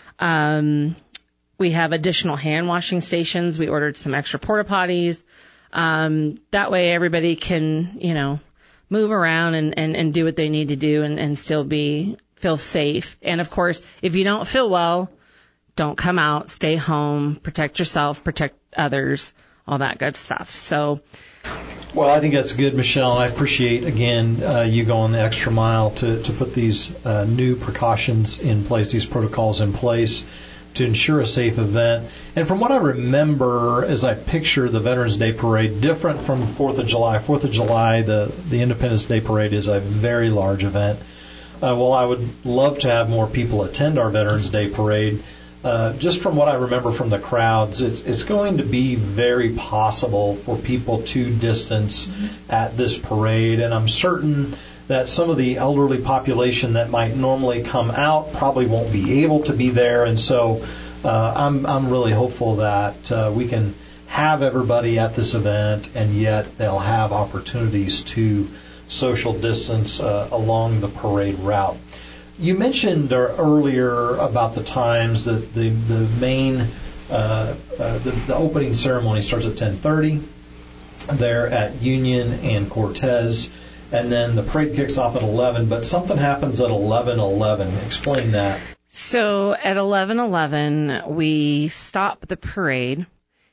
Um, We have additional hand washing stations. We ordered some extra porta potties. Um, that way everybody can, you know, move around and, and, and do what they need to do and, and still be, feel safe. And of course, if you don't feel well, don't come out, stay home, protect yourself, protect others, all that good stuff. So. Well, I think that's good, Michelle. I appreciate, again, uh, you going the extra mile to, to put these uh, new precautions in place, these protocols in place. to ensure a safe event. And from what I remember, as I picture the Veterans Day Parade, different from fourth of July. fourth of July, the, the Independence Day Parade is a very large event. Uh, well, I would love to have more people attend our Veterans Day Parade. Uh, just from what I remember from the crowds, it's, it's going to be very possible for people to distance at this parade. And I'm certain that some of the elderly population that might normally come out probably won't be able to be there. And so uh, I'm, I'm really hopeful that uh, we can have everybody at this event, and yet they'll have opportunities to social distance uh, along the parade route. You mentioned uh, earlier about the times that the, the main, uh, uh, the, the opening ceremony starts at ten thirty there at Union and Cortez, and then the parade kicks off at eleven, but something happens at eleven eleven. Explain that. So at eleven eleven, we stop the parade,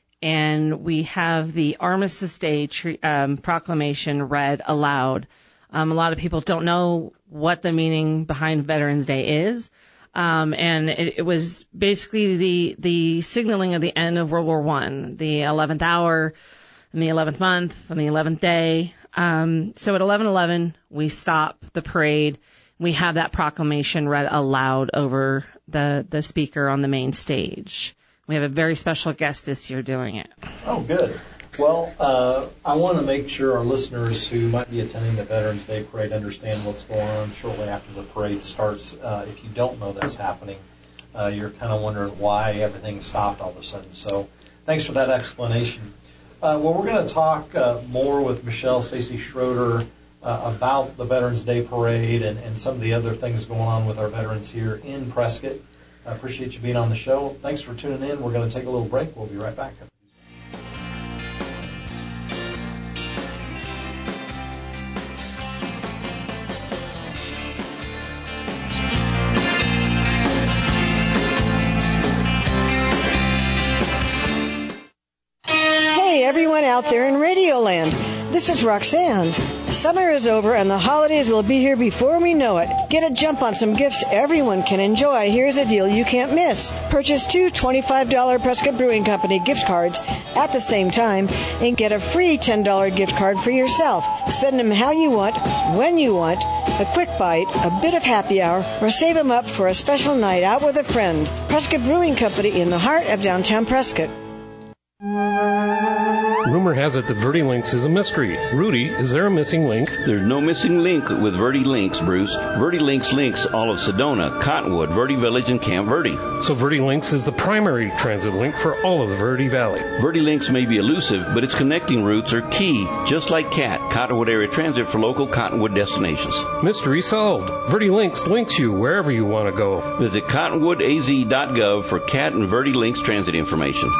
and we have the Armistice Day tre- um, proclamation read aloud. Um, a lot of people don't know what the meaning behind Veterans Day is. Um, and it, it was basically the, the signaling of the end of World War One, the eleventh hour and the eleventh month and the eleventh day. Um, so at eleven eleven, we stop the parade. We have that proclamation read aloud over the, the speaker on the main stage. We have a very special guest this year doing it. Oh, good. Well, uh, I want to make sure our listeners who might be attending the Veterans Day Parade understand what's going on shortly after the parade starts. Uh, if you don't know that's happening, uh, you're kind of wondering why everything stopped all of a sudden. So thanks for that explanation. Uh, well, we're going to talk uh, more with Michelle Stacy Schroeder uh, about the Veterans Day Parade and, and some of the other things going on with our veterans here in Prescott. I appreciate you being on the show. Thanks for tuning in. We're going to take a little break. We'll be right back. Everyone out there in Radioland. This is Roxanne. Summer is over and the holidays will be here before we know it. Get a jump on some gifts everyone can enjoy. Here's a deal you can't miss. Purchase two twenty-five dollars Prescott Brewing Company gift cards at the same time and get a free ten dollars gift card for yourself. Spend them how you want, when you want, a quick bite, a bit of happy hour, or save them up for a special night out with a friend. Prescott Brewing Company in the heart of downtown Prescott. Rumor has it that Verde Links is a mystery. Rudy, is there a missing link? There's no missing link with Verde Links, Bruce. Verde Links links all of Sedona, Cottonwood, Verde Village, and Camp Verde. So Verde Links is the primary transit link for all of the Verde Valley. Verde Links may be elusive, but its connecting routes are key, just like C A T, Cottonwood Area Transit for local Cottonwood destinations. Mystery solved. Verde Links links you wherever you want to go. Visit cottonwood a z dot gov for C A T and Verde Links transit information.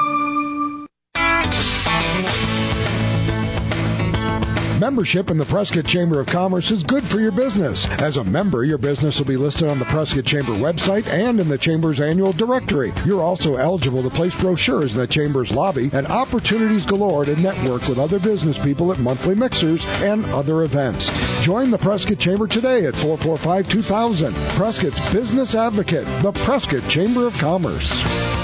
Membership in the Prescott Chamber of Commerce is good for your business. As a member, your business will be listed on the Prescott Chamber website and in the Chamber's annual directory. You're also eligible to place brochures in the Chamber's lobby and opportunities galore to network with other business people at monthly mixers and other events. Join the Prescott Chamber today at four four five, two thousand. Prescott's Business Advocate, the Prescott Chamber of Commerce.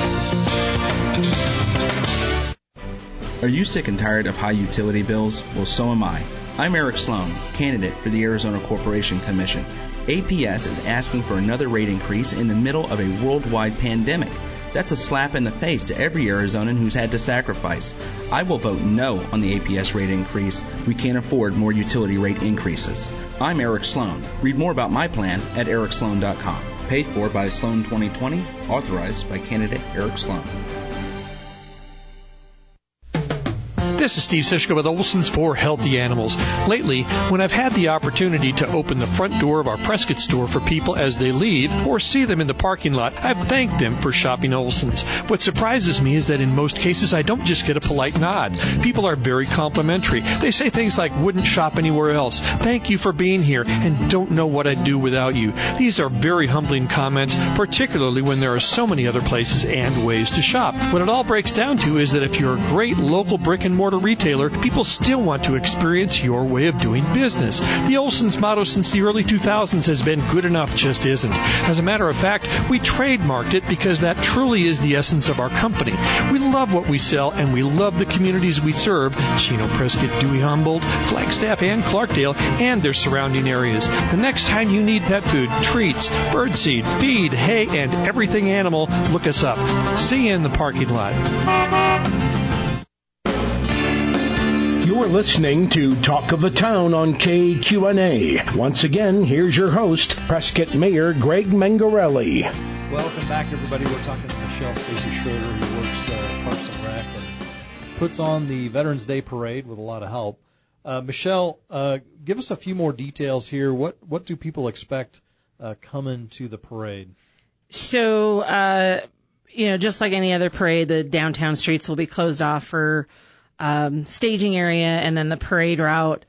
Are you sick and tired of high utility bills? Well, so am I. I'm Eric Sloan, candidate for the Arizona Corporation Commission. A P S is asking for another rate increase in the middle of a worldwide pandemic. That's a slap in the face to every Arizonan who's had to sacrifice. I will vote no on the A P S rate increase. We can't afford more utility rate increases. I'm Eric Sloan. Read more about my plan at eric sloan dot com. Paid for by Sloan twenty twenty, authorized by candidate Eric Sloan. This is Steve Sischka with Olson's for Healthy Animals. Lately, when I've had the opportunity to open the front door of our Prescott store for people as they leave or see them in the parking lot, I've thanked them for shopping Olson's. What surprises me is that in most cases, I don't just get a polite nod. People are very complimentary. They say things like, wouldn't shop anywhere else, thank you for being here, and don't know what I'd do without you. These are very humbling comments, particularly when there are so many other places and ways to shop. What it all breaks down to is that if you're a great local brick and mortar brick-and-mortar retailer, people still want to experience your way of doing business. The Olson's motto since the early two thousands has been good enough just isn't. As a matter of fact, we trademarked it because that truly is the essence of our company. We love what we sell, and we love the communities we serve, Chino, Prescott, Dewey, Humboldt, Flagstaff, and Clarkdale, and their surrounding areas. The next time you need pet food, treats, birdseed, feed, hay, and everything animal, look us up. See you in the parking lot. You're listening to Talk of the Town on K Q N A. Once again, here's your host, Prescott Mayor Greg Mangarelli. Welcome back, everybody. We're talking to Michelle Stacy Schroeder, who works uh, Parks and Rec and puts on the Veterans Day Parade with a lot of help. Uh, Michelle, uh, give us a few more details here. What what do people expect uh, coming to the parade? So, uh, you know, just like any other parade, the downtown streets will be closed off for um, staging area, and then the parade route.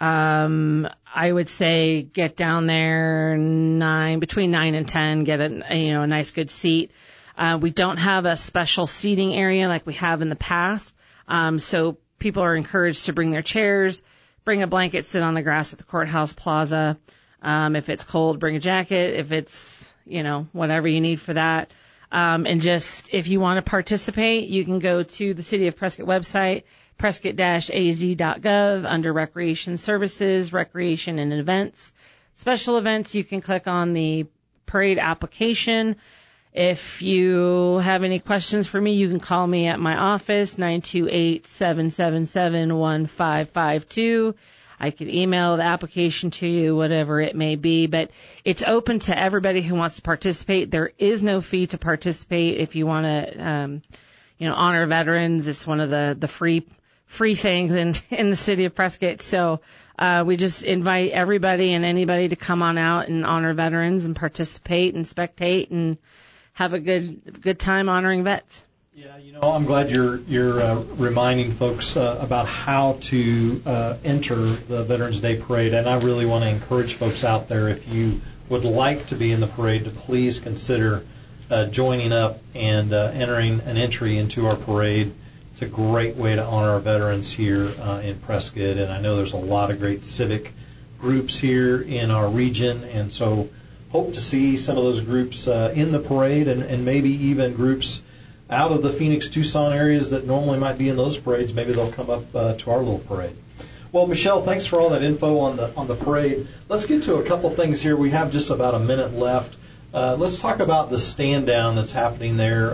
Um, I would say get down there nine between nine and ten, get a you know a nice good seat. Uh, we don't have a special seating area like we have in the past, um, so people are encouraged to bring their chairs, bring a blanket, sit on the grass at the courthouse plaza. Um, if it's cold, bring a jacket. If it's, you know, whatever you need for that. Um, and just, if you want to participate, you can go to the City of Prescott website, prescott dash a z dot gov, under Recreation Services, Recreation and Events. Special events, you can click on the parade application. If you have any questions for me, you can call me at my office, nine two eight, seven seven seven, one five five two. I could email the application to you, whatever it may be, but it's open to everybody who wants to participate. There is no fee to participate. If you want to, um, you know, honor veterans, it's one of the, the free, free things in, in the city of Prescott. So, uh, we just invite everybody and anybody to come on out and honor veterans and participate and spectate and have a good, good time honoring vets. Yeah, you know, I'm glad you're you're uh, reminding folks uh, about how to uh, enter the Veterans Day Parade, and I really want to encourage folks out there, if you would like to be in the parade, to please consider uh, joining up and uh, entering an entry into our parade. It's a great way to honor our veterans here uh, in Prescott, and I know there's a lot of great civic groups here in our region, and so hope to see some of those groups uh, in the parade, and, and maybe even groups out of the Phoenix, Tucson areas that normally might be in those parades. Maybe they'll come up uh, to our little parade. Well, Michelle, thanks for all that info on the on the parade. Let's get to a couple things here. We have just about a minute left. Uh, let's talk about the stand down that's happening there.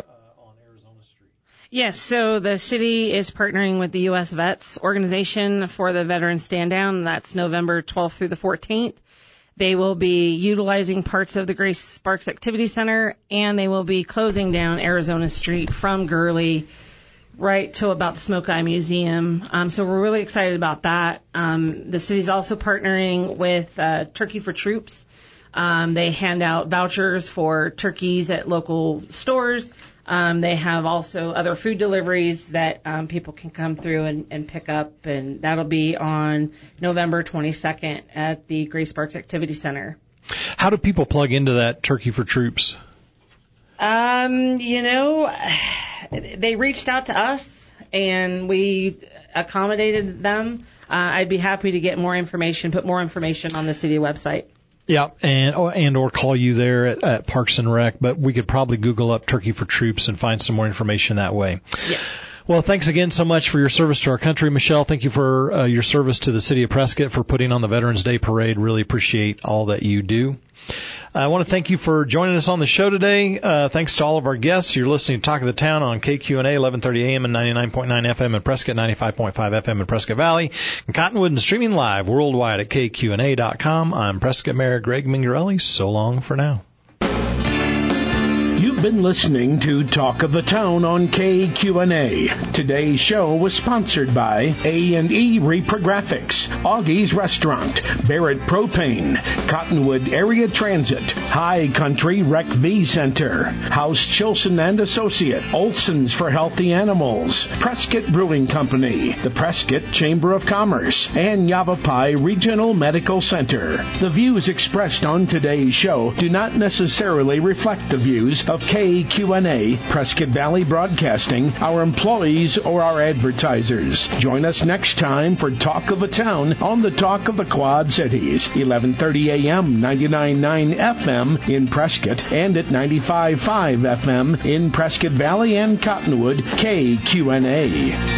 Yes, so the city is partnering with the U S Vets organization for the Veteran Stand Down. That's November twelfth through the fourteenth. They will be utilizing parts of the Grace Sparks Activity Center, and they will be closing down Arizona Street from Gurley right to about the Smoke Eye Museum. Um, so we're really excited about that. Um, the city's also partnering with uh, Turkey for Troops. Um, they hand out vouchers for turkeys at local stores. Um, they have also other food deliveries that um, people can come through and, and pick up, and that'll be on November twenty-second at the Grace Sparks Activity Center. How do people plug into that Turkey for Troops? Um, you know, they reached out to us, and we accommodated them. Uh, I'd be happy to get more information, put more information on the city website. Yeah, and and or call you there at, at Parks and Rec, but we could probably Google up Turkey for Troops and find some more information that way. Yes. Well, thanks again so much for your service to our country, Michelle. Thank you for uh, your service to the city of Prescott, for putting on the Veterans Day Parade. Really appreciate all that you do. I want to thank you for joining us on the show today. Uh, thanks to all of our guests. You're listening to Talk of the Town on K Q N A, eleven thirty a.m. and ninety-nine point nine F M in Prescott, ninety-five point five F M in Prescott Valley, and Cottonwood, and streaming live worldwide at K Q N A dot com. I'm Prescott Mayor Greg Mangarelli. So long for now. You've been listening to Talk of the Town on K Q N A. Today's show was sponsored by A and E Reprographics, Augie's Restaurant, Barrett Propane, Cottonwood Area Transit, High Country Rec V Center, House Chilson and Associate, Olson's for Healthy Animals, Prescott Brewing Company, the Prescott Chamber of Commerce, and Yavapai Regional Medical Center. The views expressed on today's show do not necessarily reflect the views of K Q N A, Prescott Valley Broadcasting, our employees, or our advertisers. Join us next time for Talk of the Town on the Talk of the Quad Cities, eleven thirty a.m., ninety-nine point nine F M in Prescott, and at ninety-five point five F M in Prescott Valley and Cottonwood, K Q N A.